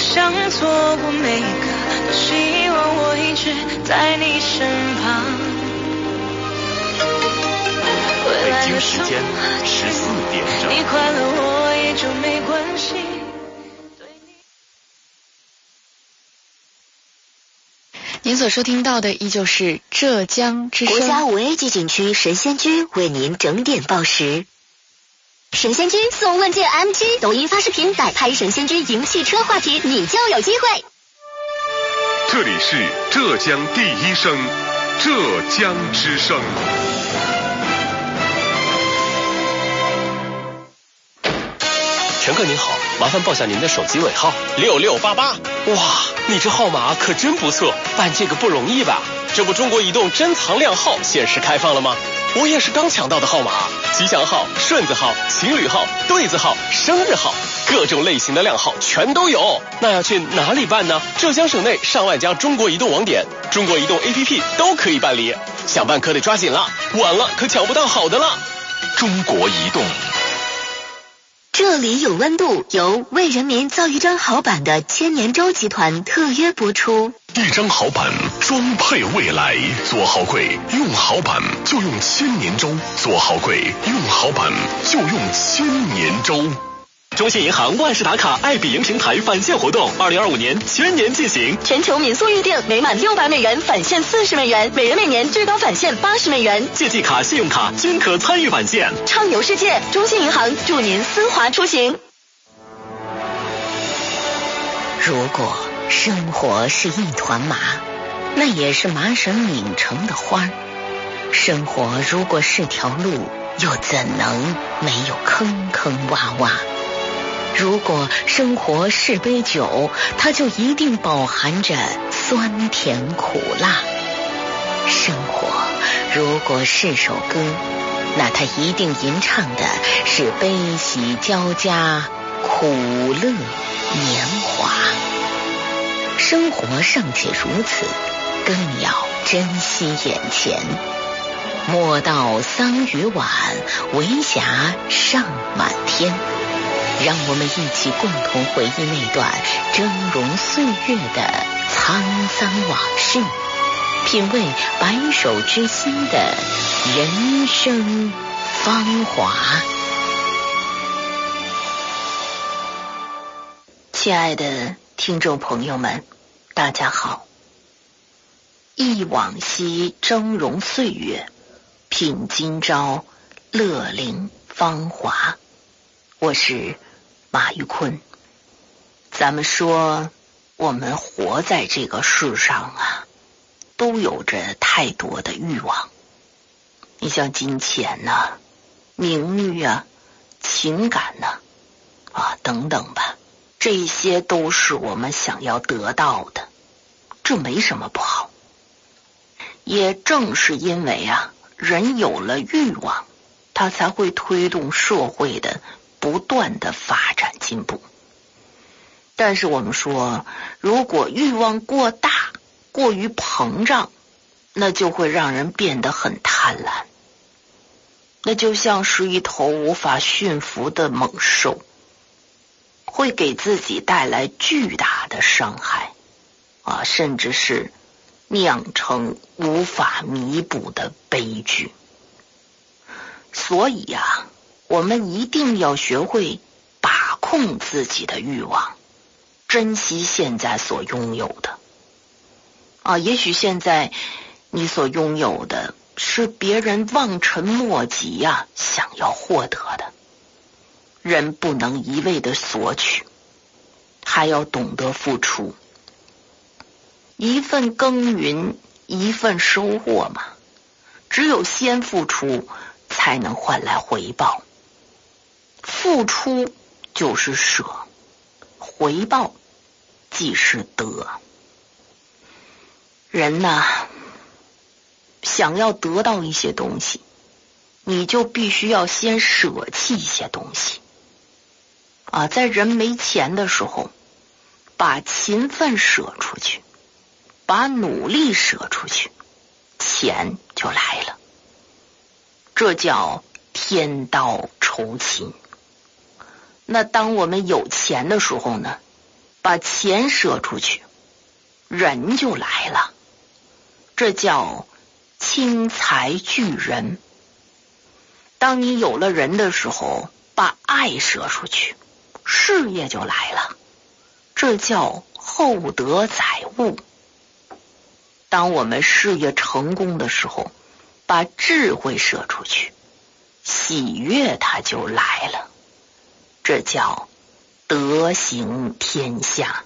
想错过每一个，多希望我一直在你身旁。 北京时间14点整， 你快乐我也就没关系。 您所收听到的依旧是浙江之声国家5A级景区神仙居为您整点报时。神仙居送问界 MG， 抖音发视频摆拍神仙居赢汽车话题，你就有机会。 这里是浙江第一声，浙江之声。 乘客您好，麻烦报下您的手机尾号6688。哇，你这号码可真不错，办这个不容易吧？这不中国移动珍藏靓号限时开放了吗？我也是刚抢到的号码，吉祥号、顺子号、情侣号、对子号、生日号，各种类型的靓号全都有。那要去哪里办呢？浙江省内上万家中国移动网点、中国移动 APP 都可以办理，想办可得抓紧了，晚了可抢不到好的了。 中国移动。 这里有温度，由为人民造一张好板的千年舟集团特约播出。 一张好板，装配未来。做好柜，用好板就用千年舟；做好柜，用好板就用千年舟。 中信银行万事达卡爱彼迎平台返现活动，2025年全年进行， 全球民宿预订每满600美元返现40美元，每人每年最高返现80美元， 借记卡、信用卡均可参与返现， 畅游世界。中信银行祝您丝滑出行。如果生活是一团麻，那也是麻绳拧成的花儿。生活如果是条路，又怎能没有坑坑洼洼？如果生活是杯酒，它就一定饱含着酸甜苦辣。生活如果是首歌，那它一定吟唱的是悲喜交加，苦乐年华。生活尚且如此，更要珍惜眼前。莫道桑榆晚，为霞尚满天。让我们一起共同回忆那段峥嵘岁月的沧桑往事，品味白首之心的人生芳华。亲爱的听众朋友们，大家好。忆往昔峥嵘岁月，品今朝乐龄芳华。我是马玉坤。咱们说我们活在这个世上啊，都有着太多的欲望。你像金钱呐、名誉啊、情感呐、等等吧，这些都是我们想要得到的，这没什么不好。也正是因为人有了欲望，他才会推动社会的不断的发展进步。但是我们说，如果欲望过大，过于膨胀，那就会让人变得很贪婪，那就像是一头无法驯服的猛兽，会给自己带来巨大的伤害甚至是酿成无法弥补的悲剧。所以我们一定要学会把控自己的欲望，珍惜现在所拥有的也许现在你所拥有的是别人望尘莫及想要获得的。人不能一味的索取，还要懂得付出。一份耕耘一份收获嘛，只有先付出才能换来回报。付出就是舍，回报即是得。人想要得到一些东西，你就必须要先舍弃一些东西在人没钱的时候，把勤奋舍出去，把努力舍出去，钱就来了。这叫天道酬勤。那当我们有钱的时候呢， 把钱射出去，人就来了。这叫轻财聚人。当你有了人的时候，把爱射出去，事业就来了。这叫厚德载物。当我们事业成功的时候，把智慧射出去，喜悦它就来了。这叫德行天下。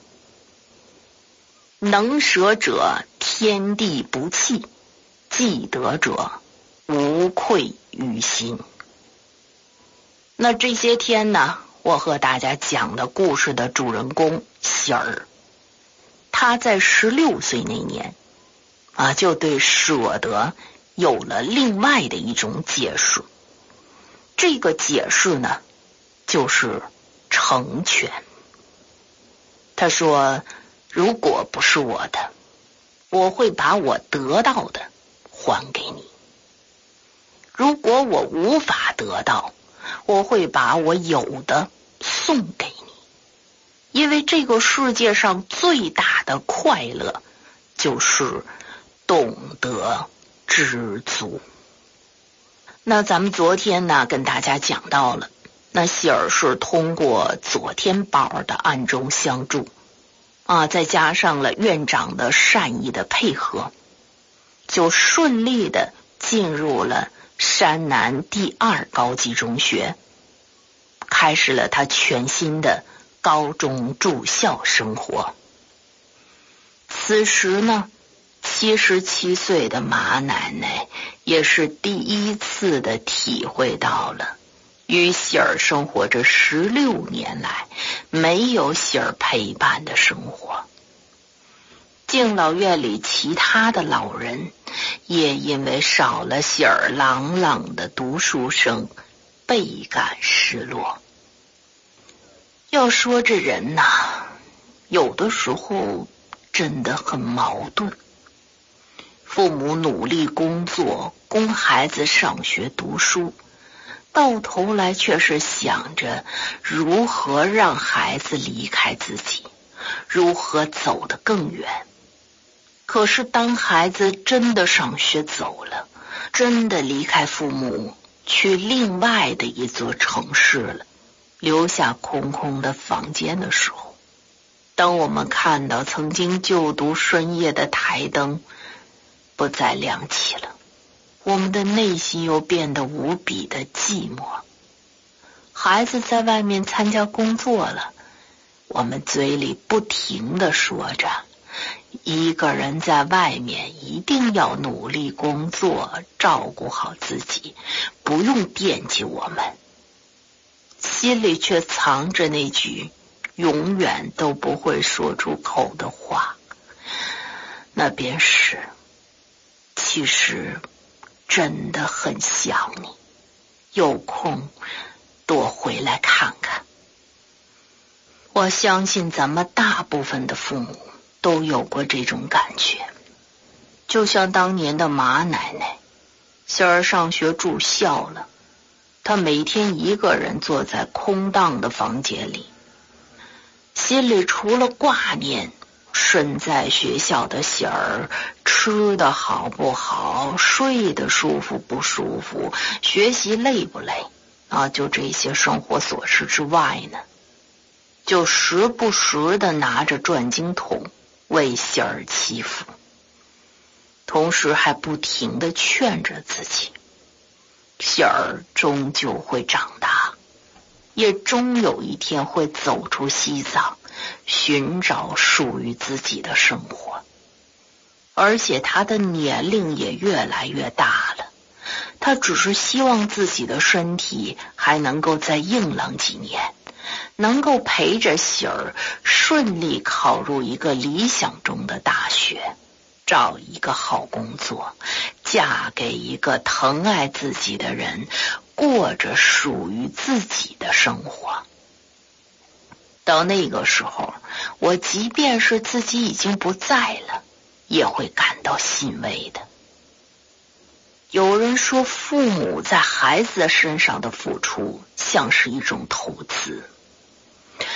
能舍者天地不弃，既得者无愧于心。那这些天呢，我和大家讲的故事的主人公喜儿，他在16岁那年就对舍得有了另外的一种解释。这个解释呢，就是成全。他说，如果不是我的，我会把我得到的还给你；如果我无法得到，我会把我有的送给你。因为这个世界上最大的快乐就是懂得知足。那咱们昨天呢，跟大家讲到了，那喜儿是通过左天宝的暗中相助再加上了院长的善意的配合，就顺利的进入了山南第2高级中学，开始了他全新的高中住校生活。此时呢，77岁的马奶奶也是第一次的体会到了与喜儿生活这16年来没有喜儿陪伴的生活。敬老院里其他的老人也因为少了喜儿朗朗的读书声倍感失落。要说这人有的时候真的很矛盾。父母努力工作，供孩子上学读书，到头来却是想着如何让孩子离开自己，如何走得更远。可是当孩子真的上学走了，真的离开父母，去另外的一座城市了，留下空空的房间的时候，当我们看到曾经就读深夜的台灯不再亮起了，我们的内心又变得无比的寂寞。孩子在外面参加工作了，我们嘴里不停地说着，一个人在外面一定要努力工作，照顾好自己，不用惦记我们，心里却藏着那句永远都不会说出口的话，那便是其实真的很想你，有空多回来看看。我相信咱们大部分的父母都有过这种感觉，就像当年的马奶奶，喜儿上学住校了，她每天一个人坐在空荡的房间里，心里除了挂念身在学校的喜儿吃的好不好，睡得舒服不舒服，学习累不累就这些生活琐事之外呢，就时不时的拿着转经筒为喜儿祈福，同时还不停的劝着自己，喜儿终究会长大，也终有一天会走出西藏，寻找属于自己的生活。而且他的年龄也越来越大了，他只是希望自己的身体还能够再硬朗几年，能够陪着喜儿顺利考入一个理想中的大学，找一个好工作，嫁给一个疼爱自己的人，过着属于自己的生活。到那个时候，我即便是自己已经不在了，也会感到欣慰的。有人说，父母在孩子身上的付出像是一种投资。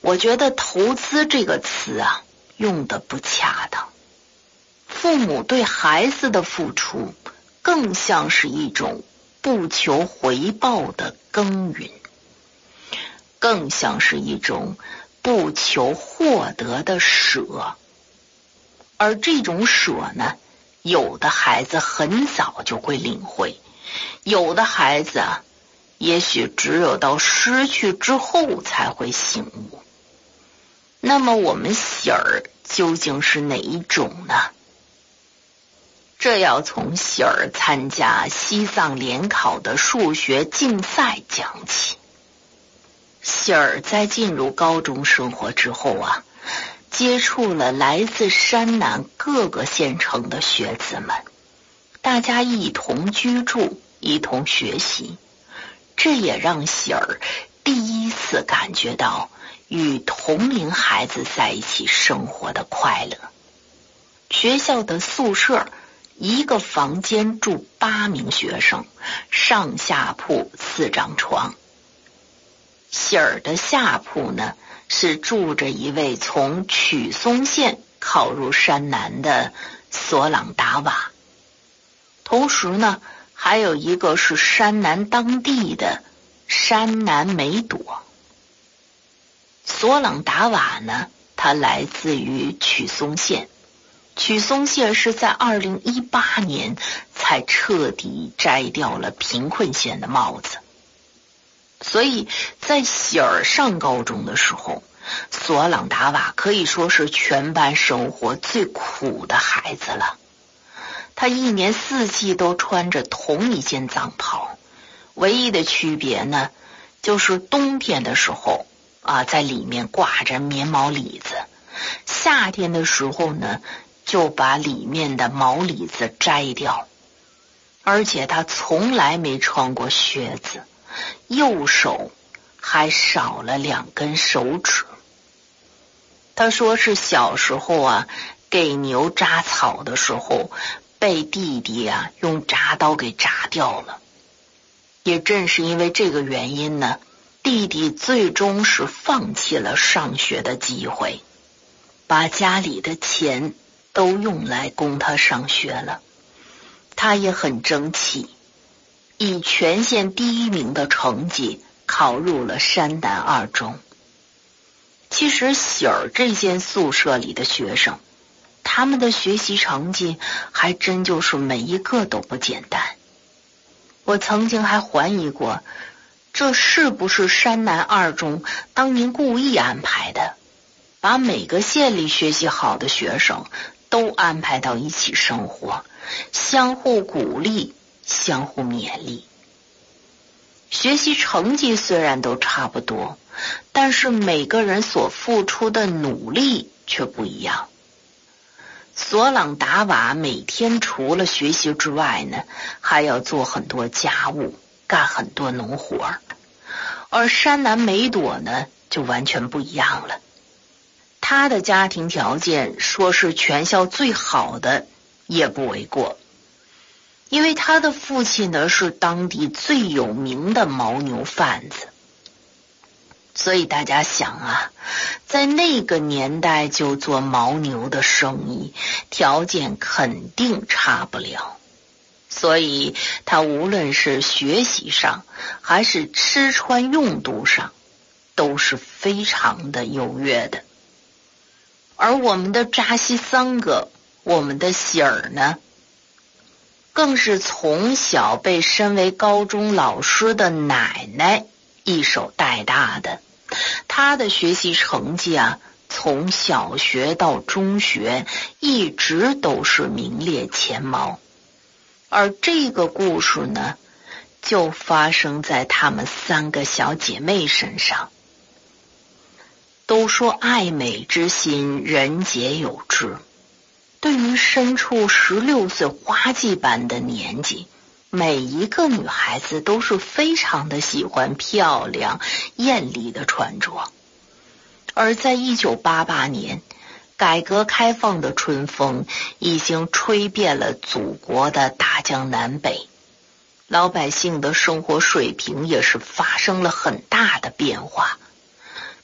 我觉得投资这个词啊，用的不恰当。父母对孩子的付出，更像是一种不求回报的耕耘，更像是一种不求获得的舍。而这种舍呢，有的孩子很早就会领会，有的孩子啊，也许只有到失去之后才会醒悟。那么我们喜儿究竟是哪一种呢？这要从喜儿参加西藏联考的数学竞赛讲起。喜儿在进入高中生活之后啊，接触了来自山南各个县城的学子们，大家一同居住，一同学习，这也让喜儿第一次感觉到与同龄孩子在一起生活的快乐。学校的宿舍，一个房间住8名学生，上下铺4张床。喜儿的下铺呢，是住着一位从曲松县考入山南的索朗达瓦，同时呢，还有一个是山南当地的山南梅朵。索朗达瓦呢，它来自于曲松县，曲松县是在2018年才彻底摘掉了贫困县的帽子。所以在喜儿上高中的时候，索朗达瓦可以说是全班生活最苦的孩子了。他一年4季都穿着同一件藏袍，唯一的区别呢，就是冬天的时候在里面挂着棉毛里子，夏天的时候呢，就把里面的毛里子摘掉。而且他从来没穿过靴子，右手还少了2根手指。他说是小时候给牛扎草的时候，被弟弟用铡刀给铡掉了。也正是因为这个原因呢，弟弟最终是放弃了上学的机会，把家里的钱都用来供他上学了。他也很争气，以全县第1名的成绩考入了山南2中。其实喜儿这间宿舍里的学生，他们的学习成绩还真就是每一个都不简单。我曾经还怀疑过，这是不是山南2中当年故意安排的，把每个县里学习好的学生都安排到一起生活，相互鼓励，相互勉励。学习成绩虽然都差不多，但是每个人所付出的努力却不一样。索朗达瓦每天除了学习之外呢，还要做很多家务，干很多农活。而山南梅朵呢，就完全不一样了。他的家庭条件说是全校最好的也不为过，因为他的父亲呢是当地最有名的牦牛贩子。所以大家想在那个年代就做牦牛的生意，条件肯定差不了。所以他无论是学习上还是吃穿用度上，都是非常的优越的。而我们的扎西桑格，我们的喜儿呢，更是从小被身为高中老师的奶奶一手带大的。他的学习成绩从小学到中学一直都是名列前茅。而这个故事呢，就发生在他们3个小姐妹身上。都说爱美之心，人皆有之。对于身处16岁花季般的年纪，每一个女孩子都是非常的喜欢漂亮艳丽的穿着。而在1988年，改革开放的春风已经吹遍了祖国的大江南北，老百姓的生活水平也是发生了很大的变化。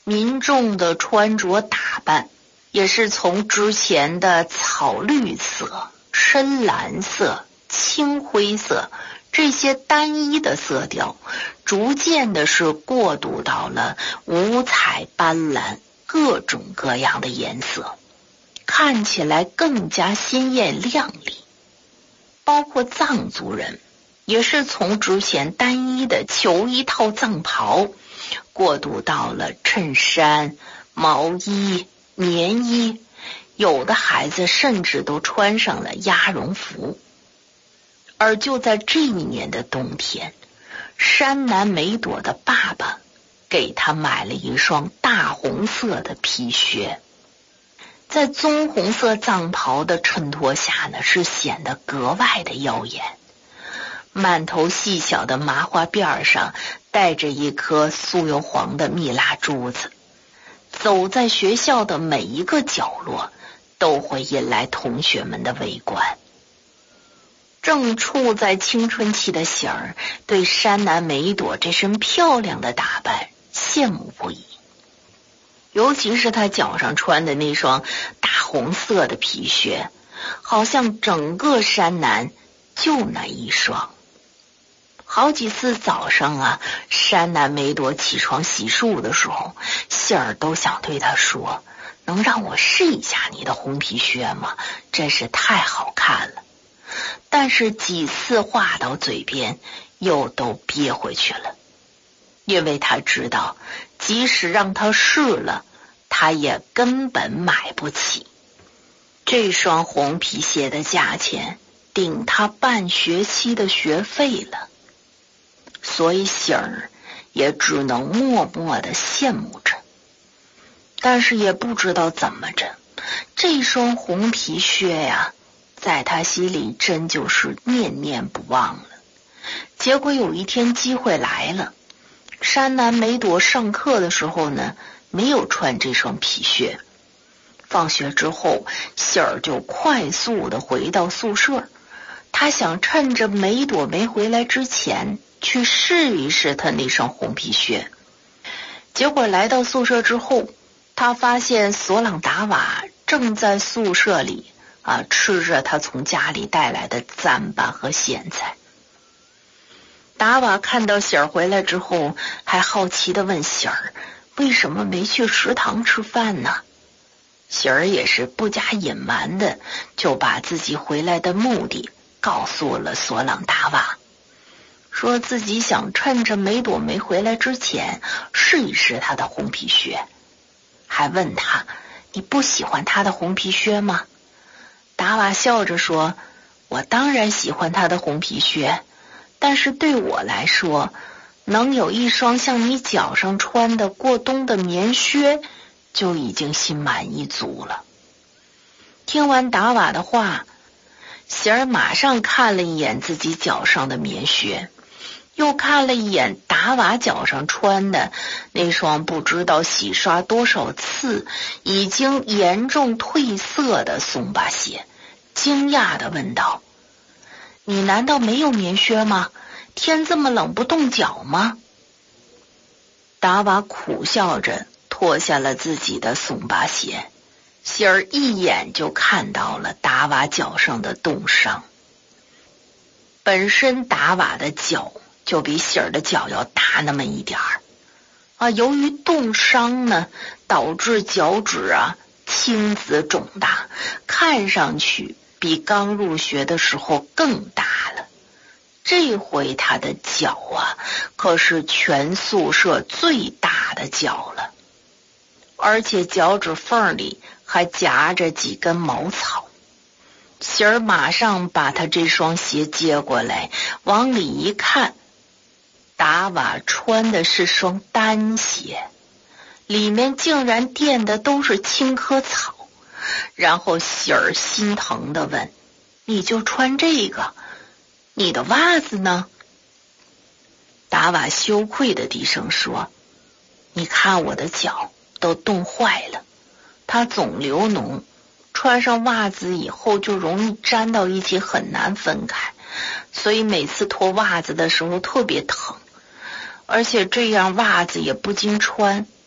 民众的穿着打扮也是从之前的草绿色、深蓝色、青灰色这些单一的色调，逐渐的是过渡到了五彩斑斓、各种各样的颜色，看起来更加鲜艳亮丽。包括藏族人也是从之前单一的球衣套藏袍过渡到了衬衫、毛衣、棉衣，有的孩子甚至都穿上了鸭绒服。而就在这一年的冬天，山南美朵的爸爸给他买了一双大红色的皮靴，在棕红色藏袍的衬托下呢，是显得格外的耀眼。满头细小的麻花辫上带着一颗酥油黄的蜜蜡珠子，走在学校的每一个角落都会引来同学们的围观。正处在青春期的喜儿对山南美朵这身漂亮的打扮羡慕不已，尤其是她脚上穿的那双大红色的皮靴，好像整个山南就那一双。好几次早上啊，山南美朵起床洗漱的时候，喜儿都想对她说，能让我试一下你的红皮靴吗？真是太好看了。但是几次话到嘴边又都憋回去了，因为他知道即使让他试了，他也根本买不起。这双红皮鞋的价钱顶他半学期的学费了，所以喜儿也只能默默地羡慕着。但是也不知道怎么着，这双红皮靴呀，在他心里真就是念念不忘了。结果有一天机会来了，山南美朵上课的时候呢，没有穿这双皮靴。放学之后，喜儿就快速的回到宿舍，他想趁着美朵没回来之前去试一试他那双红皮靴。结果来到宿舍之后，他发现索朗达瓦正在宿舍里吃着他从家里带来的糌粑和咸菜。达瓦看到喜儿回来之后，还好奇地问喜儿为什么没去食堂吃饭呢？喜儿也是不加隐瞒的就把自己回来的目的告诉了索朗达瓦，说自己想趁着美朵没回来之前试一试他的红皮靴，还问他，你不喜欢他的红皮靴吗？达瓦笑着说，我当然喜欢他的红皮靴，但是对我来说，能有一双像你脚上穿的过冬的棉靴就已经心满意足了。听完达瓦的话，喜儿马上看了一眼自己脚上的棉靴，又看了一眼达瓦脚上穿的那双不知道洗刷多少次已经严重褪色的松巴鞋，惊讶地问道，你难道没有棉靴吗？天这么冷不冻脚吗？达瓦苦笑着脱下了自己的松巴鞋，喜儿一眼就看到了达瓦脚上的冻伤。本身达瓦的脚就比喜儿的脚要大那么一点儿由于冻伤呢，导致脚趾青紫肿大，看上去比刚入学的时候更大了。这回他的脚可是全宿舍最大的脚了，而且脚趾缝里还夹着几根茅草。喜儿马上把他这双鞋接过来，往里一看，达瓦穿的是双单鞋，里面竟然垫的都是青稞草。然后喜儿心疼地问，你就穿这个，你的袜子呢？达瓦羞愧地低声说，你看我的脚都冻坏了，它总流脓，穿上袜子以后就容易粘到一起，很难分开，所以每次脱袜子的时候特别疼，而且这样袜子也不经穿，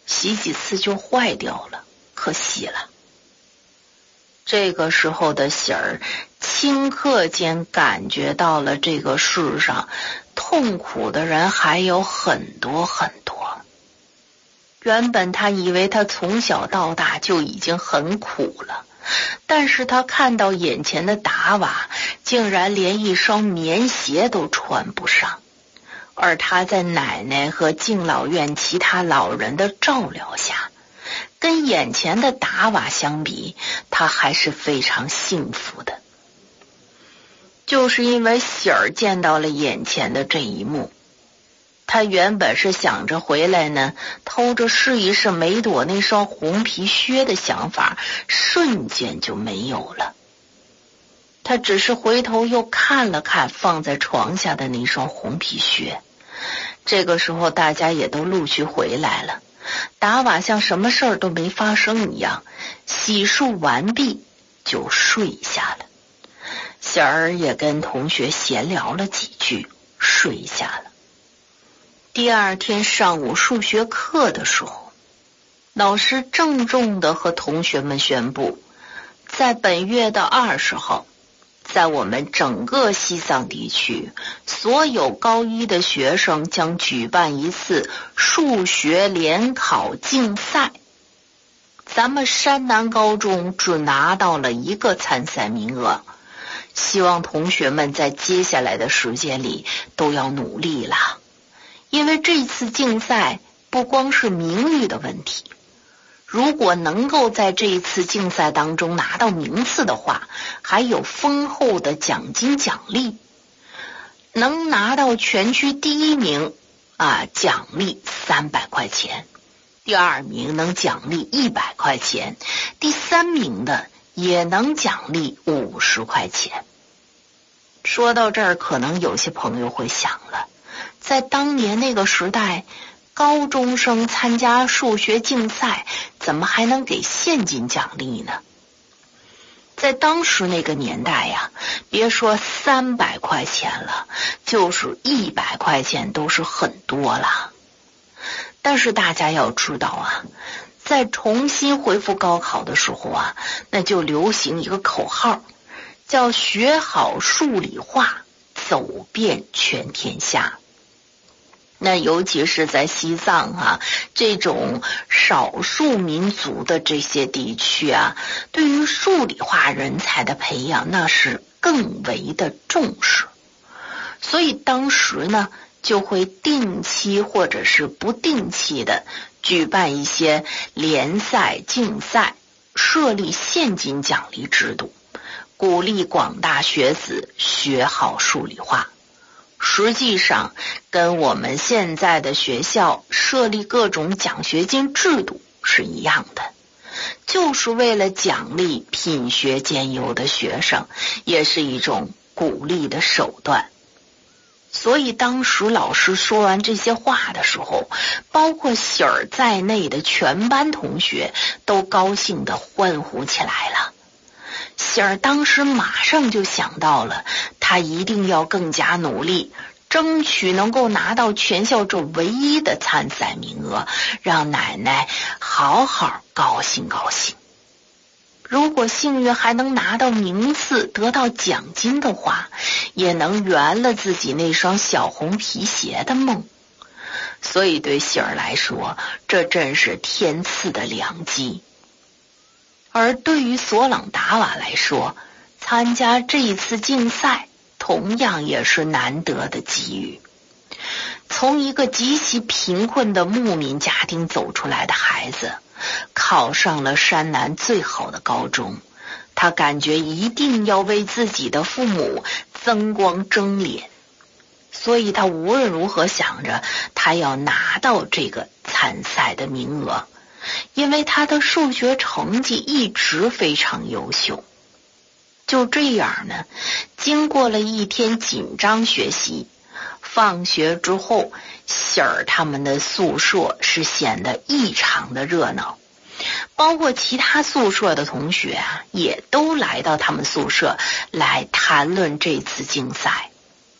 洗几次就坏掉了，可惜了。这个时候的喜儿顷刻间感觉到了这个世上痛苦的人还有很多很多。原本他以为他从小到大就已经很苦了，但是他看到眼前的达瓦竟然连一双棉鞋都穿不上，而他在奶奶和敬老院其他老人的照料下，跟眼前的达瓦相比，他还是非常幸福的。就是因为喜儿见到了眼前的这一幕，他原本是想着回来呢，偷着试一试梅朵那双红皮靴的想法，瞬间就没有了。他只是回头又看了看放在床下的那双红皮靴。这个时候大家也都陆续回来了，达瓦像什么事儿都没发生一样，洗漱完毕就睡下了。喜儿也跟同学闲聊了几句，睡下了。第二天上午数学课的时候，老师郑重地和同学们宣布，在本月的20号，在我们整个西藏地区，所有高一的学生将举办一次数学联考竞赛。咱们山南高中只拿到了1个参赛名额，希望同学们在接下来的时间里都要努力了。因为这次竞赛不光是名誉的问题，如果能够在这一次竞赛当中拿到名次的话，还有丰厚的奖金奖励。能拿到全区第1名奖励300块钱，第2名能奖励100块钱，第3名的也能奖励50块钱。说到这儿，可能有些朋友会想了，在当年那个时代，高中生参加数学竞赛怎么还能给现金奖励呢？在当时那个年代呀，别说300块钱了，就是100块钱都是很多了。但是大家要知道在重新恢复高考的时候那就流行一个口号，叫学好数理化，走遍全天下。那尤其是在西藏这种少数民族的这些地区对于数理化人才的培养那是更为的重视。所以当时呢，就会定期或者是不定期的举办一些联赛竞赛，设立现金奖励制度，鼓励广大学子学好数理化。实际上跟我们现在的学校设立各种奖学金制度是一样的，就是为了奖励品学兼优的学生，也是一种鼓励的手段。所以当时老师说完这些话的时候，包括喜儿在内的全班同学都高兴地欢呼起来了。喜儿当时马上就想到了，他一定要更加努力，争取能够拿到全校这唯一的参赛名额，让奶奶好好高兴高兴。如果幸运还能拿到名次，得到奖金的话，也能圆了自己那双小红皮鞋的梦。所以对喜儿来说，这真是天赐的良机。而对于索朗达瓦来说，参加这一次竞赛同样也是难得的机遇。从一个极其贫困的牧民家庭走出来的孩子，考上了山南最好的高中，他感觉一定要为自己的父母增光争脸，所以他无论如何想着他要拿到这个参赛的名额，因为他的数学成绩一直非常优秀。就这样呢，经过了一天紧张学习，放学之后，喜儿他们的宿舍是显得异常的热闹，包括其他宿舍的同学也都来到他们宿舍来谈论这次竞赛。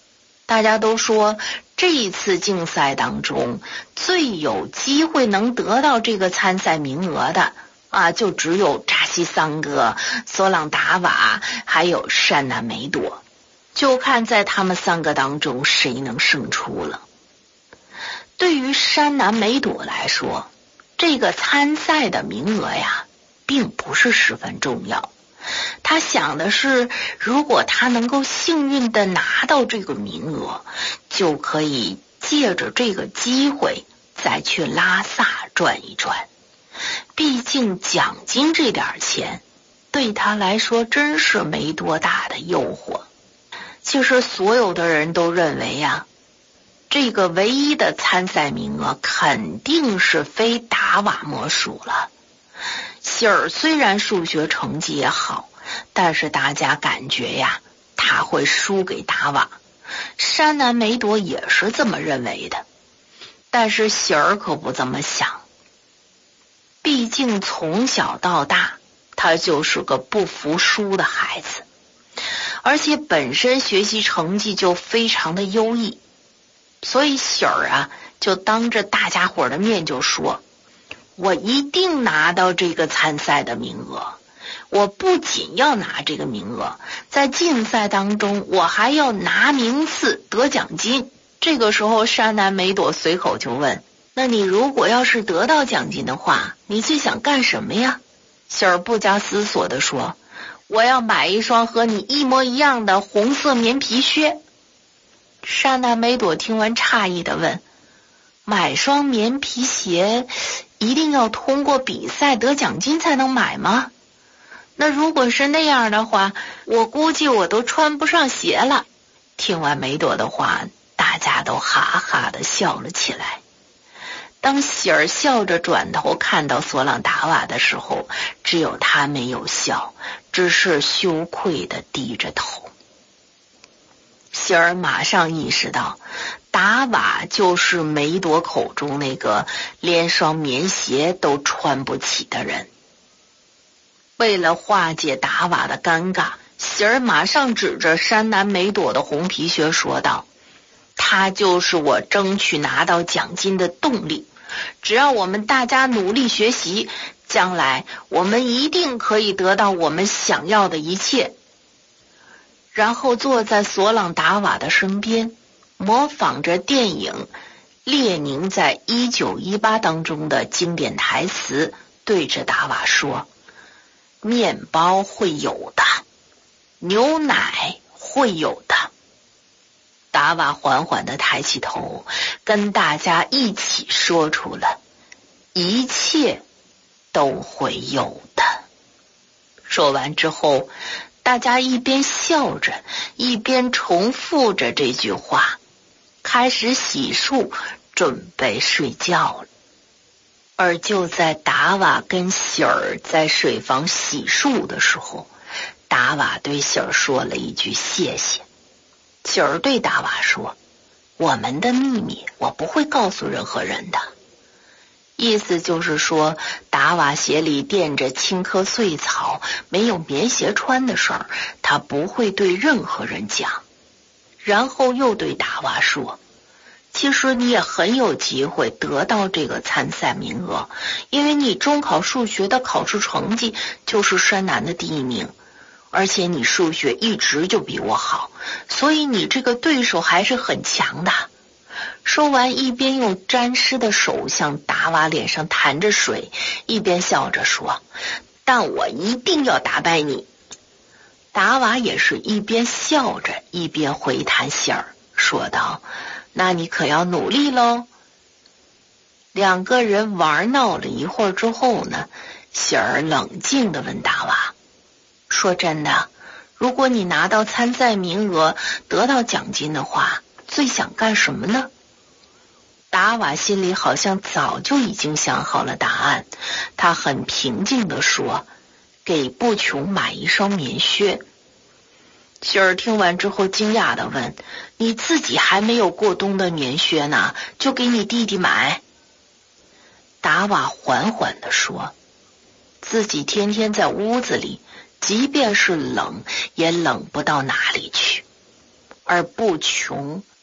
大家都说这一次竞赛当中最有机会能得到这个参赛名额的就只有扎西桑格、索朗达瓦还有山南梅朵，就看在他们3个当中谁能胜出了。对于山南梅朵来说，这个参赛的名额呀并不是十分重要，他想的是如果他能够幸运地拿到这个名额，就可以借着这个机会再去拉萨转一转。毕竟奖金这点钱对他来说真是没多大的诱惑。其实所有的人都认为这个唯一的参赛名额肯定是非达瓦莫属了。希尔虽然数学成绩也好，但是大家感觉他会输给达瓦。山南梅朵也是这么认为的，但是希尔可不这么想。毕竟从小到大他就是个不服输的孩子，而且本身学习成绩就非常的优异，所以喜儿就当着大家伙的面就说，我一定拿到这个参赛的名额，我不仅要拿这个名额，在竞赛当中我还要拿名次得奖金。这个时候山南梅朵随口就问，那你如果要是得到奖金的话，你最想干什么呀？喜儿不加思索地说，我要买一双和你一模一样的红色棉皮靴。山南梅朵听完诧异地问，买双棉皮鞋一定要通过比赛得奖金才能买吗？那如果是那样的话，我估计我都穿不上鞋了。听完梅朵的话，大家都哈哈地笑了起来。当喜儿笑着转头看到索朗达瓦的时候，只有他没有笑，只是羞愧地低着头。喜儿马上意识到，达瓦就是梅朵口中那个连双棉鞋都穿不起的人。为了化解达瓦的尴尬，喜儿马上指着山南梅朵的红皮靴说道，它就是我争取拿到奖金的动力，只要我们大家努力学习，将来我们一定可以得到我们想要的一切。然后坐在索朗达瓦的身边，模仿着电影列宁在1918当中的经典台词，对着达瓦说，面包会有的，牛奶会有的。达瓦缓缓地抬起头，跟大家一起说出了，一切都会有的。说完之后，大家一边笑着，一边重复着这句话，开始洗漱，准备睡觉了。而就在达瓦跟喜儿在水房洗漱的时候，达瓦对喜儿说了一句谢谢。喜儿对达瓦说，我们的秘密我不会告诉任何人的。意思就是说，达瓦鞋里垫着青稞碎草，没有棉鞋穿的事儿，他不会对任何人讲。然后又对达瓦说，其实你也很有机会得到这个参赛名额，因为你中考数学的考试成绩就是山南的第1名，而且你数学一直就比我好，所以你这个对手还是很强的。说完，一边用沾湿的手向达瓦脸上弹着水，一边笑着说，但我一定要打败你。达瓦也是一边笑着一边回弹喜儿，说道，那你可要努力咯。2个人玩闹了一会儿之后呢，喜儿冷静地问达瓦，说真的，如果你拿到参赛名额，得到奖金的话，最想干什么呢？达瓦心里好像早就已经想好了答案，他很平静地说，给布琼买一双棉靴。喜儿听完之后惊讶地问，你自己还没有过冬的棉靴呢，就给你弟弟买？达瓦缓缓地说，自己天天在屋子里，即便是冷也冷不到哪里去，而布琼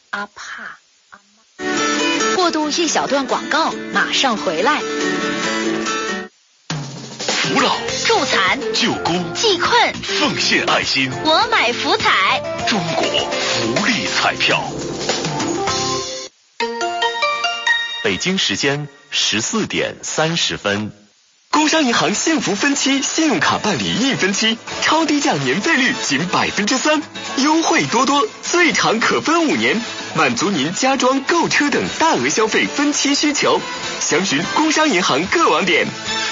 阿帕。 过渡一小段广告，马上回来。 扶老、 助残、 救孤、 济困、 奉献爱心， 我买福彩， 中国福利彩票。北京时间14点30分。 工商银行幸福分期信用卡办理1分期，超低降年费率仅3%，优惠多多，最长可分5年，满足您家装、购车等大额消费分期需求。详询工商银行各网点。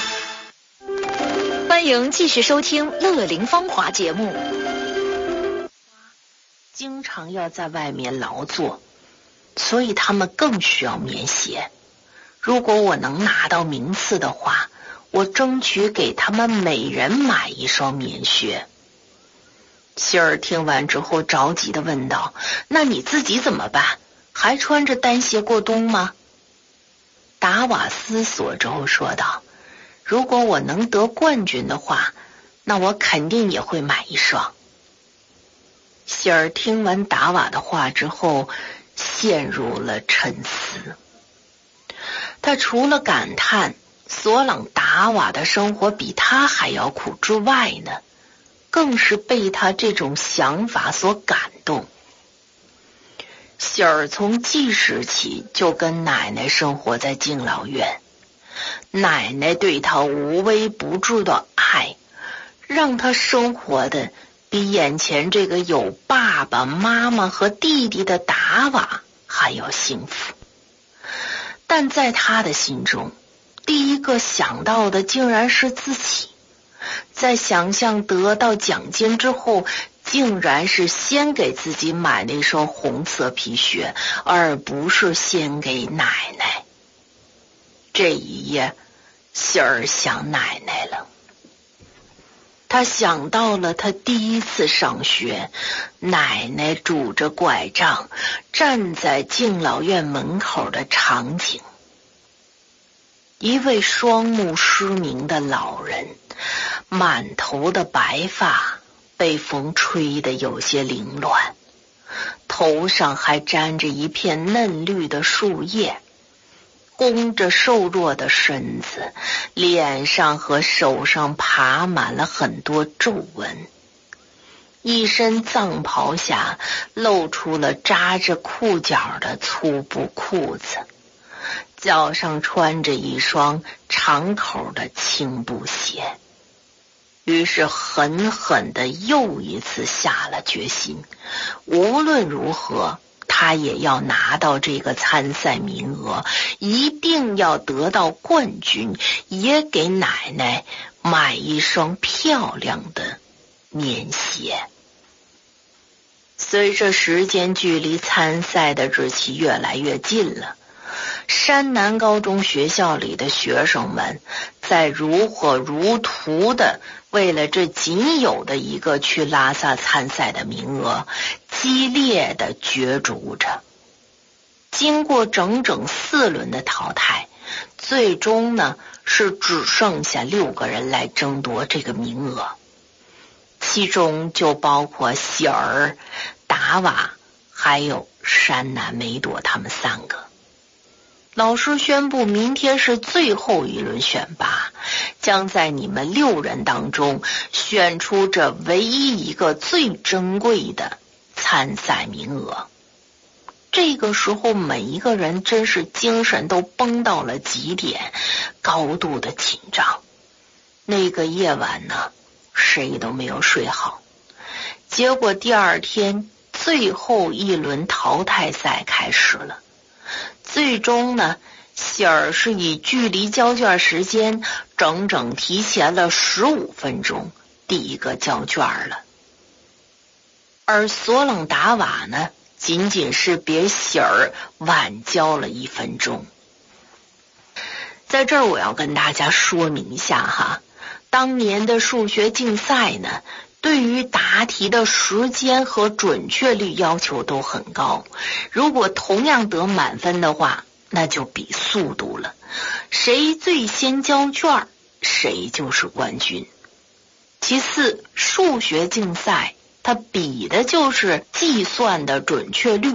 欢迎继续收听《乐龄芳华》节目。 经常要在外面劳作，所以他们更需要棉鞋。如果我能拿到名次的话，我争取给他们每人买1双棉靴。希尔听完之后着急地问道：那你自己怎么办？还穿着单鞋过冬吗？达瓦思索之后说道：如果我能得冠军的话，那我肯定也会买1双。希尔听完达瓦的话之后陷入了沉思。他除了感叹索朗达瓦的生活比他还要苦之外呢，更是被他这种想法所感动。希尔从记事起就跟奶奶生活在敬老院，奶奶对他无微不至的爱，让他生活的比眼前这个有爸爸妈妈和弟弟的达瓦还要幸福。但在他的心中，第一个想到的竟然是自己，在想象得到奖金之后，竟然是先给自己买了1双红色皮靴，而不是先给奶奶。这一夜，希尔想奶奶了。他想到了他第一次上学，奶奶拄着拐杖站在敬老院门口的场景。一位双目失明的老人，满头的白发被风吹得有些凌乱，头上还沾着一片嫩绿的树叶，弓着瘦弱的身子，脸上和手上爬满了很多皱纹。一身藏袍下露出了扎着裤脚的粗布裤子，脚上穿着1双长口的青布鞋。于是狠狠地又一次下了决心，无论如何他也要拿到这个参赛名额，一定要得到冠军，也给奶奶买1双漂亮的棉鞋。随着时间距离参赛的日期越来越近了，山南高中学校里的学生们在如火如荼的为了这仅有的一个去拉萨参赛的名额激烈的角逐着。经过整整4轮的淘汰，最终呢是只剩下6个人来争夺这个名额，其中就包括希尔、达瓦还有山南梅朵他们3个。老师宣布明天是最后1轮选拔，将在你们6人当中选出这唯一一个最珍贵的参赛名额。这个时候每一个人真是精神都绷到了极点，高度的紧张。那个夜晚呢，谁都没有睡好。结果第2天最后1轮淘汰赛开始了。最终呢，希尔是以距离交卷时间整整提前了15分钟第一个交卷了。而索朗达瓦呢，仅仅是比希尔晚交了1分钟。在这儿我要跟大家说明一下哈，当年的数学竞赛呢，对于答题的时间和准确率要求都很高，如果同样得满分的话，那就比速度了，谁最先交卷，谁就是冠军。其次，数学竞赛它比的就是计算的准确率，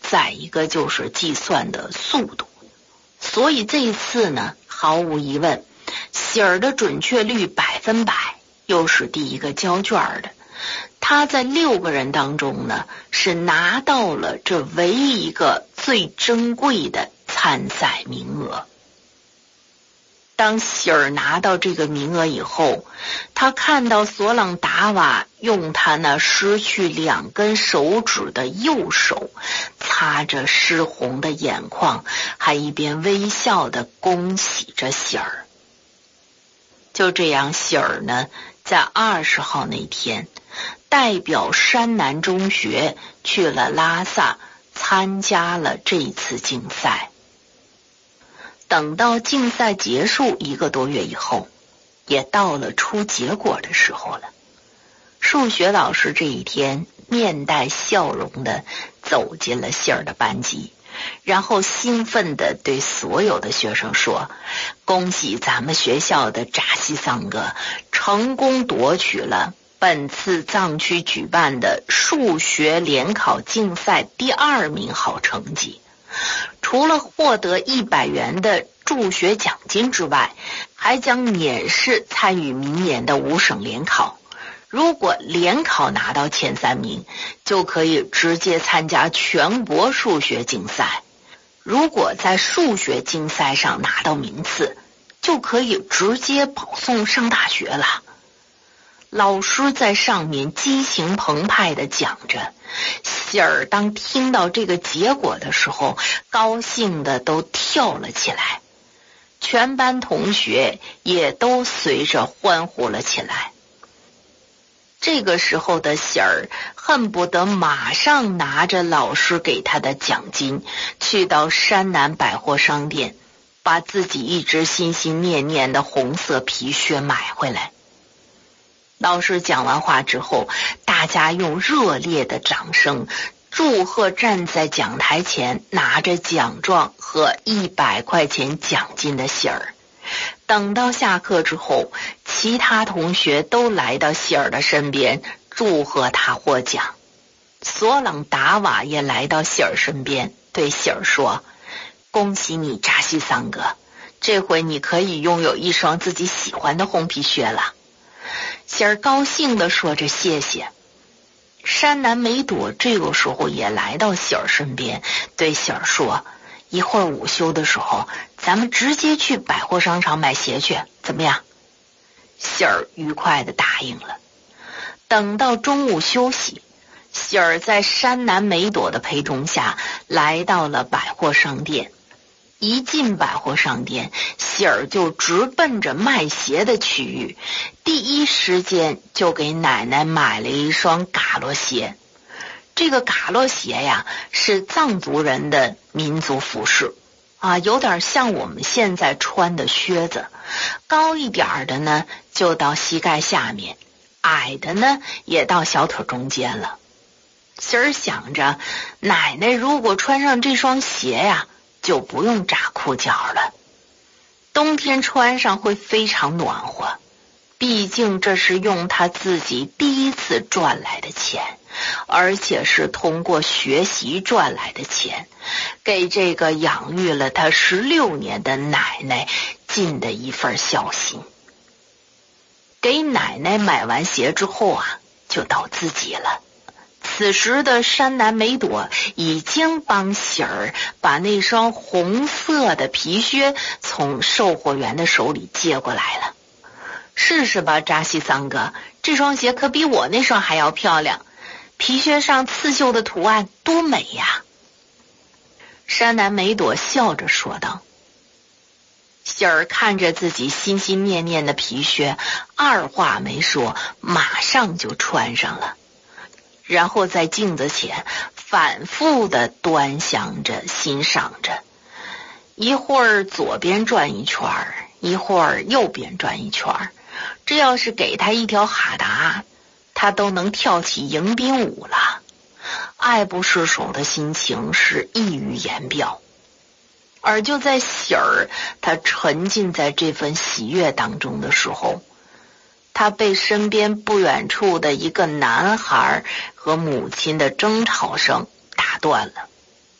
再一个就是计算的速度。所以这一次呢，毫无疑问，喜儿的准确率100%，又是第一个交卷的。他在6个人当中呢，是拿到了这唯一一个最珍贵的参赛名额。当喜儿拿到这个名额以后，他看到索朗达瓦用他那失去2根手指的右手擦着湿红的眼眶，还一边微笑地恭喜着喜儿。就这样，喜儿呢，在20号那天代表山南中学去了拉萨，参加了这次竞赛。等到竞赛结束1个多月以后，也到了出结果的时候了。数学老师这一天面带笑容地走进了喜儿的班级，然后兴奋地对所有的学生说：恭喜咱们学校的扎西桑哥成功夺取了本次藏区举办的数学联考竞赛第2名好成绩。除了获得100元的助学奖金之外，还将免试参与明年的5省联考。如果联考拿到前3名，就可以直接参加全国数学竞赛。如果在数学竞赛上拿到名次，就可以直接保送上大学了。老师在上面激情澎湃地讲着，喜儿当听到这个结果的时候，高兴的都跳了起来，全班同学也都随着欢呼了起来。这个时候的喜儿恨不得马上拿着老师给他的奖金，去到山南百货商店，把自己一直心心念念的红色皮靴买回来。老师讲完话之后，大家用热烈的掌声祝贺站在讲台前拿着奖状和100块钱奖金的喜儿。等到下课之后，其他同学都来到喜儿的身边祝贺他获奖。索朗达瓦也来到喜儿身边，对喜儿说：恭喜你扎西桑哥，这回你可以拥有一双自己喜欢的红皮靴了。喜儿高兴地说着谢谢。山南美朵这个时候也来到喜儿身边，对喜儿说：一会儿午休的时候，咱们直接去百货商场买鞋去，怎么样？喜儿愉快地答应了。等到中午休息，喜儿在山南美朵的陪同下来到了百货商店。一进百货商店，喜儿就直奔着卖鞋的区域，第一时间就给奶奶买了一双嘎罗鞋。这个嘎罗鞋呀，是藏族人的民族服饰啊，有点像我们现在穿的靴子，高一点的呢就到膝盖下面，矮的呢也到小腿中间了。喜儿想着，奶奶如果穿上这双鞋呀，就不用扎裤脚了，冬天穿上会非常暖和。毕竟这是用他自己第一次赚来的钱，而且是通过学习赚来的钱，给这个养育了他16年的奶奶尽的一份孝心。给奶奶买完鞋之后啊，就到自己了。此时的山南美朵已经帮喜儿把那双红色的皮靴从售货员的手里接过来了。试试吧，扎西桑哥，这双鞋可比我那双还要漂亮，皮靴上刺绣的图案多美呀！山南美朵笑着说道。喜儿看着自己心心念念的皮靴，二话没说，马上就穿上了。然后在镜子前反复地端详着欣赏着，一会儿左边转一圈，一会儿右边转一圈，这要是给他一条哈达，他都能跳起迎宾舞了。爱不释手的心情是溢于言表。而就在喜儿他沉浸在这份喜悦当中的时候，他被身边不远处的一个男孩和母亲的争吵声打断了。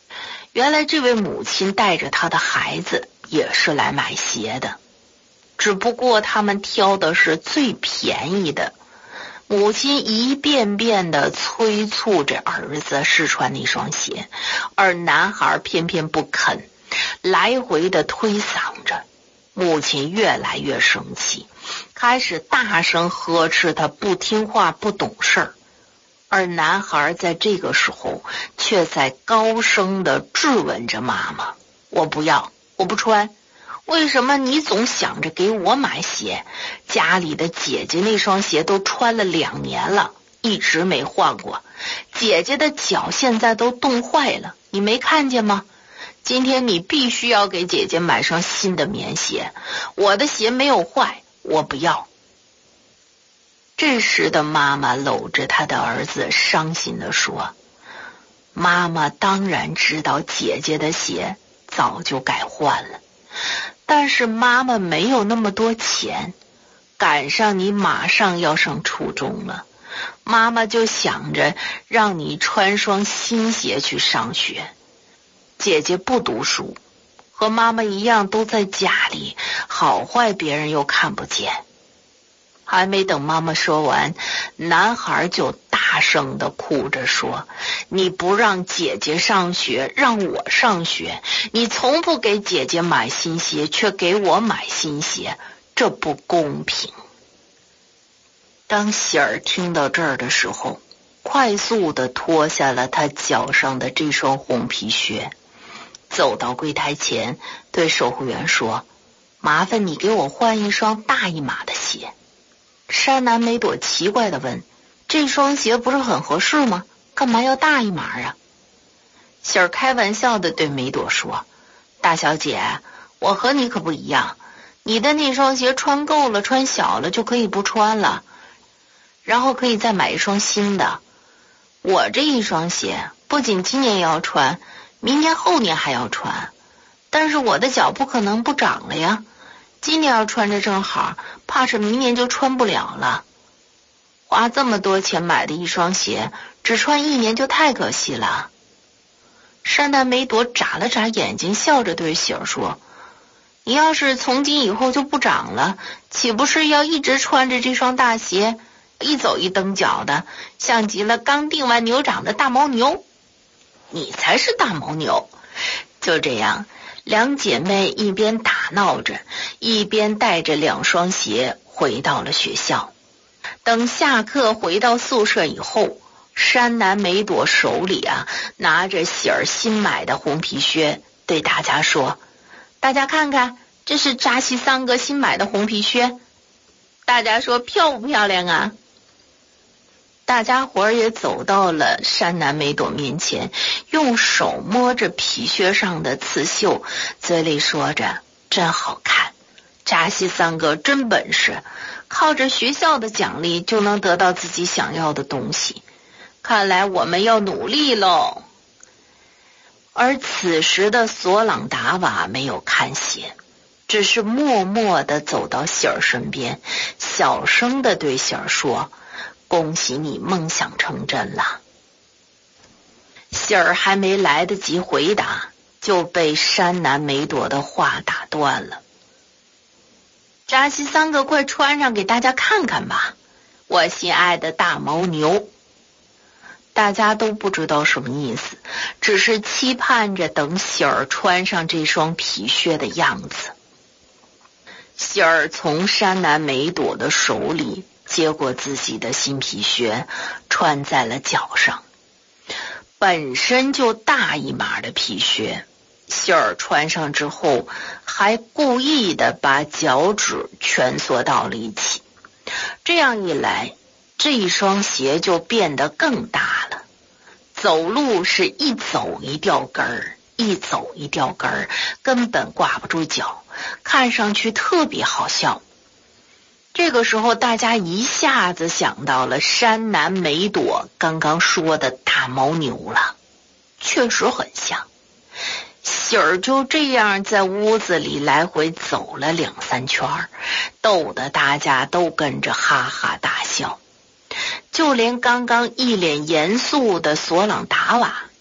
原来这位母亲带着她的孩子也是来买鞋的，只不过他们挑的是最便宜的。母亲一遍遍地催促着儿子试穿那双鞋，而男孩偏偏不肯，来回地推搡着。母亲越来越生气，开始大声呵斥他不听话不懂事儿。而男孩在这个时候却在高声地质问着妈妈：我不要，我不穿，为什么你总想着给我买鞋？家里的姐姐那双鞋都穿了2年了，一直没换过，姐姐的脚现在都冻坏了，你没看见吗？今天你必须要给姐姐买双新的棉鞋，我的鞋没有坏，我不要。这时的妈妈搂着她的儿子伤心地说：妈妈当然知道姐姐的鞋早就该换了，但是妈妈没有那么多钱，赶上你马上要上初中了，妈妈就想着让你穿双新鞋去上学。姐姐不读书，和妈妈一样都在家里，好坏别人又看不见。还没等妈妈说完，男孩就大声地哭着说：你不让姐姐上学，让我上学，你从不给姐姐买新鞋，却给我买新鞋，这不公平。当喜儿听到这儿的时候，快速地脱下了他脚上的这双红皮靴，走到柜台前对售货员说：麻烦你给我换一双大一码的鞋。山南梅朵奇怪地问：这双鞋不是很合适吗？干嘛要大一码啊？喜儿开玩笑地对梅朵说：大小姐，我和你可不一样，你的那双鞋穿够了，穿小了就可以不穿了，然后可以再买一双新的。我这一双鞋不仅今年要穿，明年后年还要穿，但是我的脚不可能不长了呀，今年要穿着正好，怕是明年就穿不了了。花这么多钱买的一双鞋，只穿1年就太可惜了。山南梅朵眨了眨眼睛，笑着对喜儿说：你要是从今以后就不长了，岂不是要一直穿着这双大鞋，一走一蹬脚的，像极了刚定完牛掌的大牦牛？你才是大牦牛。就这样，两姐妹一边打闹着，一边带着2双鞋回到了学校。等下课回到宿舍以后，山南梅朵手里拿着喜儿新买的红皮靴，对大家说：大家看看，这是扎西桑格新买的红皮靴，大家说漂不漂亮啊？大家伙儿也走到了山南梅朵面前，用手摸着皮靴上的刺绣，嘴里说着：真好看，扎西桑格真本事，靠着学校的奖励就能得到自己想要的东西，看来我们要努力喽。而此时的索朗达瓦没有看鞋，只是默默地走到喜儿身边，小声地对喜儿说：恭喜你梦想成真了。喜儿还没来得及回答，就被山南梅朵的话打断了。扎西桑格，快穿上给大家看看吧，我心爱的大牦牛。大家都不知道什么意思，只是期盼着等喜儿穿上这双皮靴的样子。喜儿从山南梅朵的手里接过自己的新皮靴，穿在了脚上。本身就大一码的皮靴，喜儿穿上之后还故意的把脚趾蜷缩到了一起，这样一来，这一双鞋就变得更大了。走路是一走一掉跟儿，一走一掉跟儿，根本挂不住脚，看上去特别好笑。这个时候大家一下子想到了山南梅朵刚刚说的大牦牛了，确实很像。喜儿就这样在屋子里来回走了2-3圈，逗得大家都跟着哈哈大笑。就连刚刚一脸严肃的索朗达瓦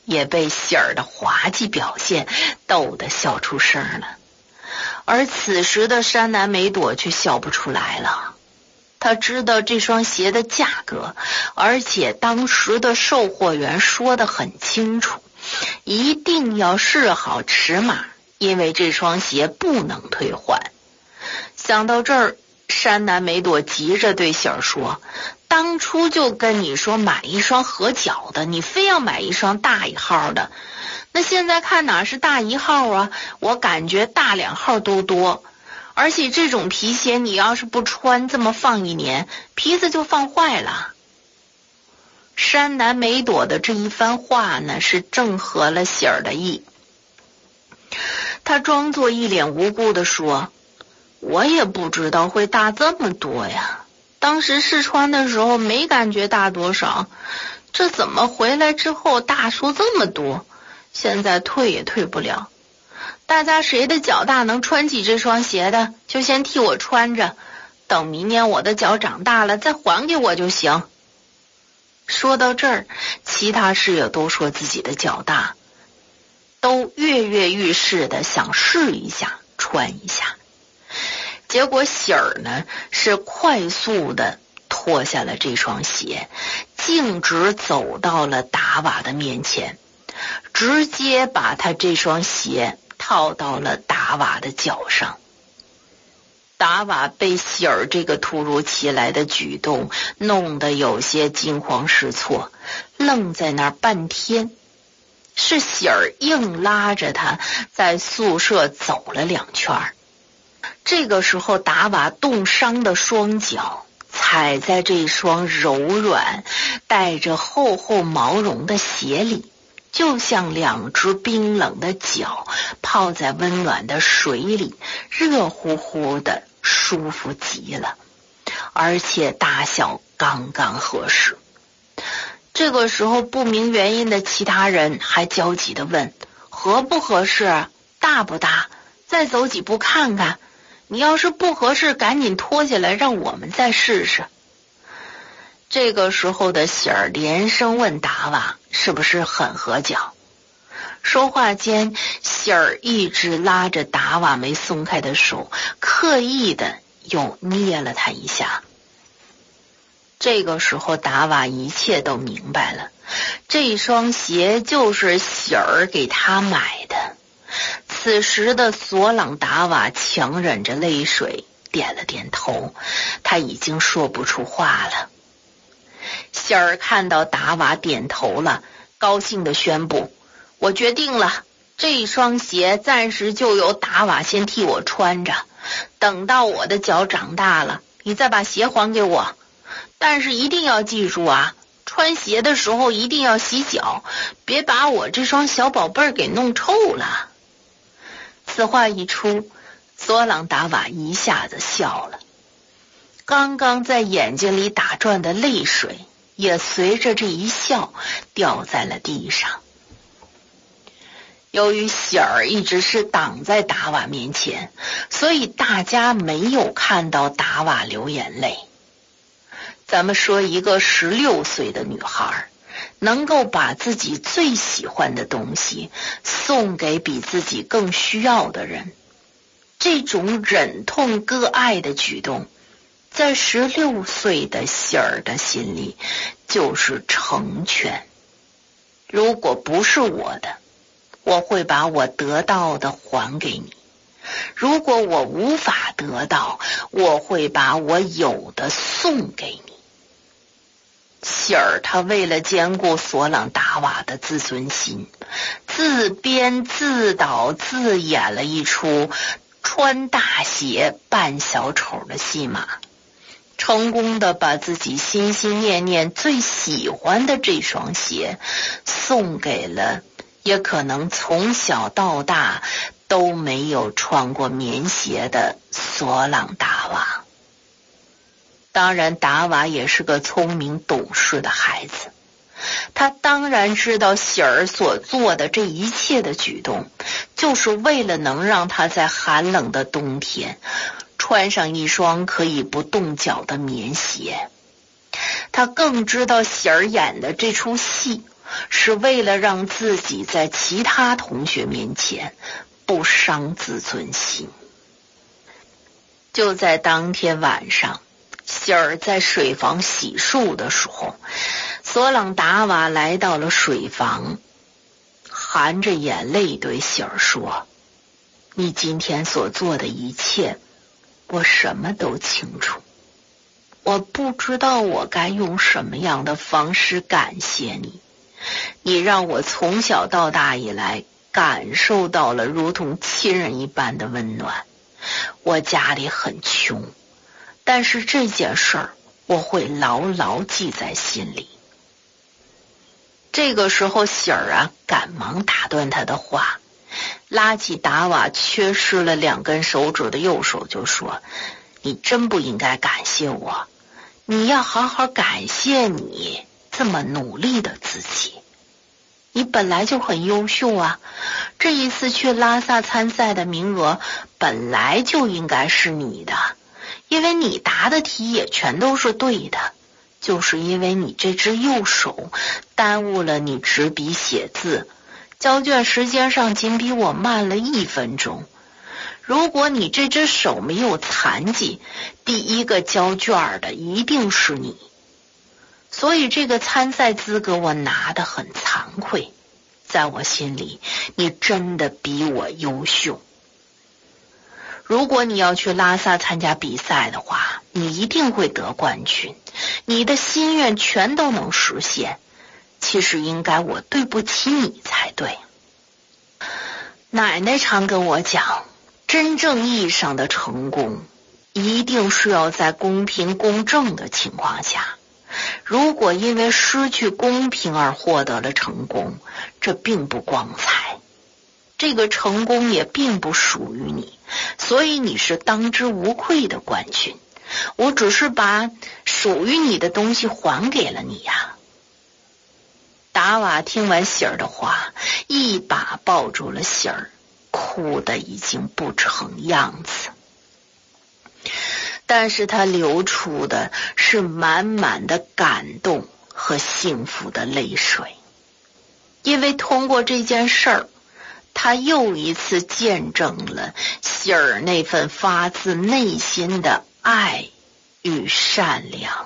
也被喜儿的滑稽表现逗得笑出声了。而此时的山南梅朵却笑不出来了。他知道这双鞋的价格，而且当时的售货员说得很清楚，一定要试好尺码，因为这双鞋不能退换。想到这儿，山南梅朵急着对喜儿说，当初就跟你说买一双合脚的，你非要买一双大1号的，那现在看哪是大1号啊，我感觉大2号都多。而且这种皮鞋你要是不穿，这么放1年，皮子就放坏了。山南梅朵的这一番话呢，是正合了喜儿的意。他装作一脸无辜地说，我也不知道会大这么多呀，当时试穿的时候没感觉大多少，这怎么回来之后大出这么多，现在退也退不了。大家谁的脚大能穿起这双鞋的，就先替我穿着，等明年我的脚长大了再还给我就行。说到这儿，其他室友都说自己的脚大，都跃跃欲试的想试一下穿一下。结果喜儿呢是快速的脱下了这双鞋，径直走到了达瓦的面前，直接把他这双鞋套到了达瓦的脚上。达瓦被喜儿这个突如其来的举动弄得有些惊慌失措，愣在那儿半天。是喜儿硬拉着他在宿舍走了2圈。这个时候达瓦冻伤的双脚踩在这双柔软带着厚厚毛绒的鞋里，就像2只冰冷的脚泡在温暖的水里，热乎乎的，舒服极了，而且大小刚刚合适。这个时候不明原因的其他人还焦急地问，合不合适，大不大，再走几步看看，你要是不合适赶紧脱下来让我们再试试。这个时候的喜儿连声问达瓦是不是很合脚。说话间，喜儿一直拉着达瓦没松开的手，刻意的又捏了他一下。这个时候达瓦一切都明白了，这双鞋就是喜儿给他买的。此时的索朗达瓦强忍着泪水点了点头，他已经说不出话了。喜儿看到达瓦点头了，高兴地宣布，我决定了，这双鞋暂时就由达瓦先替我穿着，等到我的脚长大了，你再把鞋还给我。但是一定要记住啊，穿鞋的时候一定要洗脚，别把我这双小宝贝儿给弄臭了。此话一出，索朗达瓦一下子笑了，刚刚在眼睛里打转的泪水也随着这一笑掉在了地上。由于喜儿一直是挡在达瓦面前，所以大家没有看到达瓦流眼泪。咱们说一个16岁的女孩能够把自己最喜欢的东西送给比自己更需要的人，这种忍痛割爱的举动，在16岁的喜儿的心里就是成全。如果不是我的，我会把我得到的还给你，如果我无法得到，我会把我有的送给你。喜儿他为了兼顾索朗达瓦的自尊心，自编自导自演了一出穿大鞋扮小丑的戏码，成功的把自己心心念念最喜欢的这双鞋送给了也可能从小到大都没有穿过棉鞋的索朗达瓦。当然达瓦也是个聪明懂事的孩子，他当然知道喜儿所做的这一切的举动就是为了能让他在寒冷的冬天穿上一双可以不冻脚的棉鞋。他更知道喜儿演的这出戏是为了让自己在其他同学面前不伤自尊心。就在当天晚上，喜儿在水房洗漱的时候，索朗达瓦来到了水房，含着眼泪对喜儿说：你今天所做的一切，我什么都清楚，我不知道我该用什么样的方式感谢你。你让我从小到大以来感受到了如同亲人一般的温暖。我家里很穷，但是这件事儿我会牢牢记在心里。这个时候喜儿赶忙打断他的话，拉起达瓦缺失了2根手指的右手就说：你真不应该感谢我，你要好好感谢你这么努力的自己。你本来就很优秀啊，这一次去拉萨参赛的名额本来就应该是你的，因为你答的题也全都是对的，就是因为你这只右手耽误了你执笔写字，交卷时间上仅比我慢了1分钟。如果你这只手没有残疾，第一个交卷的一定是你。所以这个参赛资格我拿得很惭愧，在我心里你真的比我优秀。如果你要去拉萨参加比赛的话，你一定会得冠军，你的心愿全都能实现。其实应该我对不起你才对。奶奶常跟我讲，真正意义上的成功一定是要在公平公正的情况下，如果因为失去公平而获得了成功，这并不光彩，这个成功也并不属于你，所以你是当之无愧的冠军。我只是把属于你的东西还给了你呀。达瓦听完喜儿的话，一把抱住了喜儿，哭得已经不成样子。但是他流出的是满满的感动和幸福的泪水，因为通过这件事儿，他又一次见证了喜儿那份发自内心的爱与善良。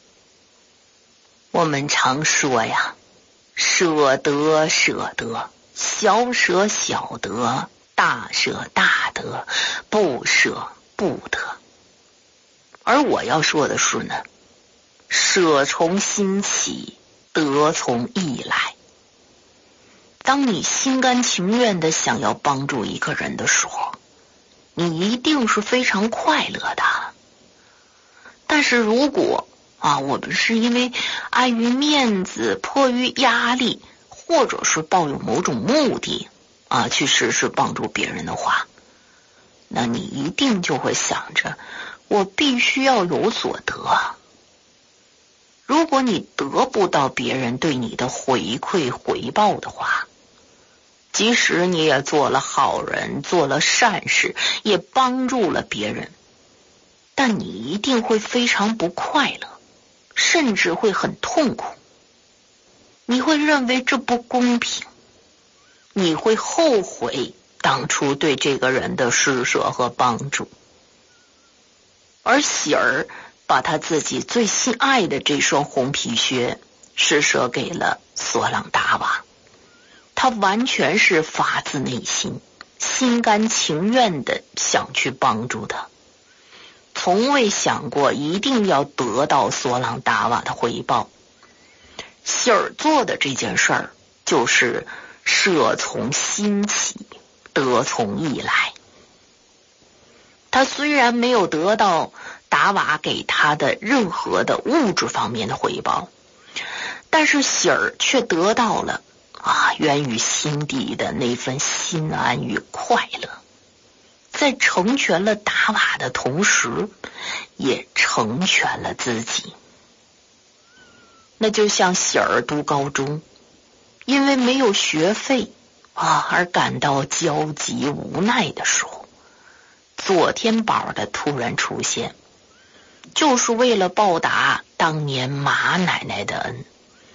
我们常说呀，舍得舍得，小舍小得，大舍大得，不舍不得。而我要说的是呢，舍从心起，得从意来。当你心甘情愿的想要帮助一个人的时候，你一定是非常快乐的。但是如果我们是因为碍于面子，迫于压力，或者是抱有某种目的去实施帮助别人的话，那你一定就会想着我必须要有所得。如果你得不到别人对你的回馈回报的话，即使你也做了好人，做了善事，也帮助了别人，但你一定会非常不快乐，甚至会很痛苦。你会认为这不公平，你会后悔当初对这个人的施舍和帮助。而喜儿把他自己最心爱的这双红皮靴施舍给了索朗达瓦，他完全是发自内心，心甘情愿的想去帮助他，从未想过一定要得到索朗达瓦的回报。喜儿做的这件事儿就是舍从心起，得从意来。他虽然没有得到达瓦给他的任何的物质方面的回报，但是喜儿却得到了源于心底的那份心安与快乐，在成全了达瓦的同时，也成全了自己。那就像喜儿读高中，因为没有学费而感到焦急无奈的时候，左天宝的突然出现，就是为了报答当年马奶奶的恩，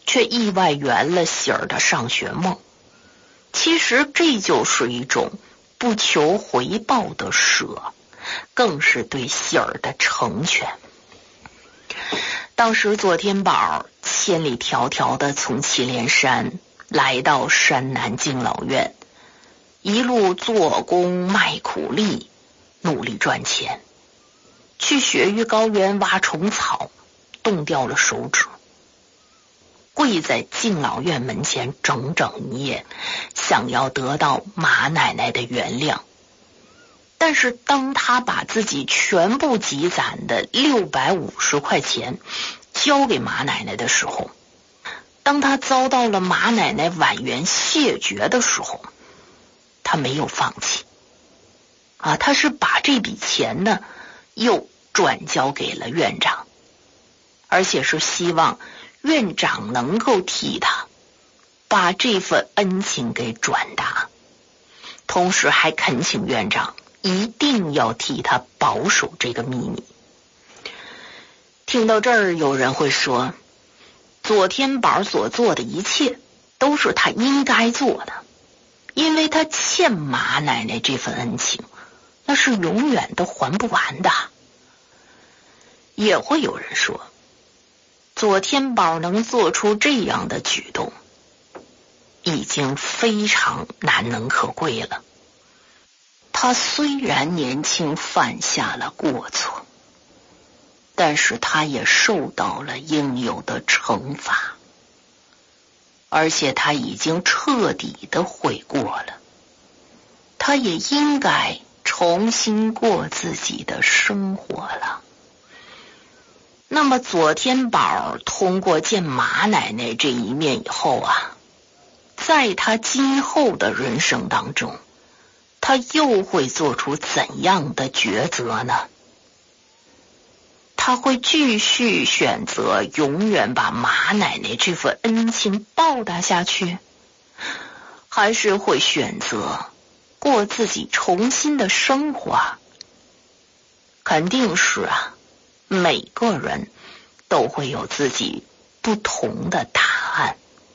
却意外圆了喜儿的上学梦。其实这就是一种不求回报的舍，更是对喜儿的成全。当时左天宝千里迢迢地从祁连山来到山南敬老院，一路做工卖苦力，努力赚钱。去雪域高原挖虫草，冻掉了手指，跪在敬老院门前整整一夜，想要得到马奶奶的原谅。但是当他把自己全部积攒的650块钱交给马奶奶的时候，当他遭到了马奶奶婉言谢绝的时候，他没有放弃他是把这笔钱呢又转交给了院长，而且是希望院长能够替他把这份恩情给转达，同时还恳请院长一定要替他保守这个秘密。听到这儿，有人会说，左天宝所做的一切都是他应该做的，因为他欠马奶奶这份恩情，那是永远都还不完的。也会有人说，左天宝能做出这样的举动，已经非常难能可贵了。他虽然年轻犯下了过错，但是他也受到了应有的惩罚，而且他已经彻底的悔过了，他也应该重新过自己的生活了。那么左天宝通过见马奶奶这一面以后在他今后的人生当中，他又会做出怎样的抉择呢？他会继续选择永远把马奶奶这份恩情报答下去，还是会选择过自己重新的生活？肯定是每个人都会有自己不同的答案。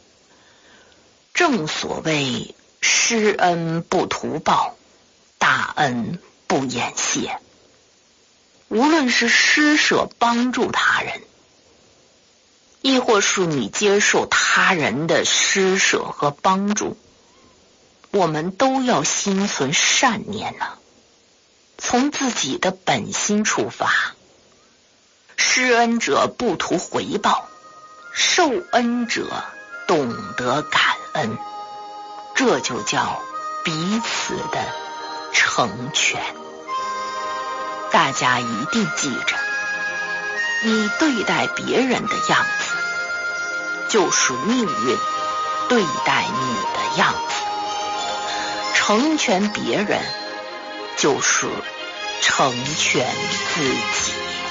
正所谓施恩不图报，大恩不言谢。无论是施舍帮助他人，亦或是你接受他人的施舍和帮助，我们都要心存善念从自己的本心出发。施恩者不图回报，受恩者懂得感恩，这就叫彼此的成全。大家一定记着，你对待别人的样子，就是命运对待你的样子。成全别人，就是成全自己。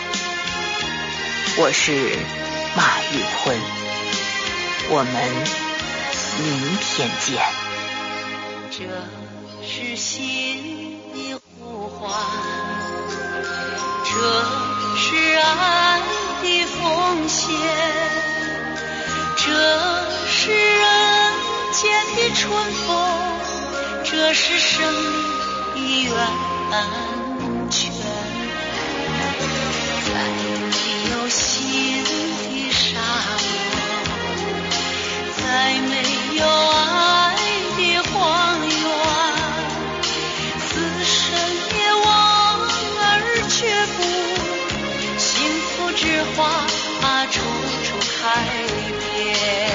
我是马玉坤，我们明天见。 这是心的呼唤，这是爱的奉献，这是人间的春风，这是生命的源泉。在没有心的沙漠，在没有爱的荒原，死神也望而却步，幸福之花处处开遍。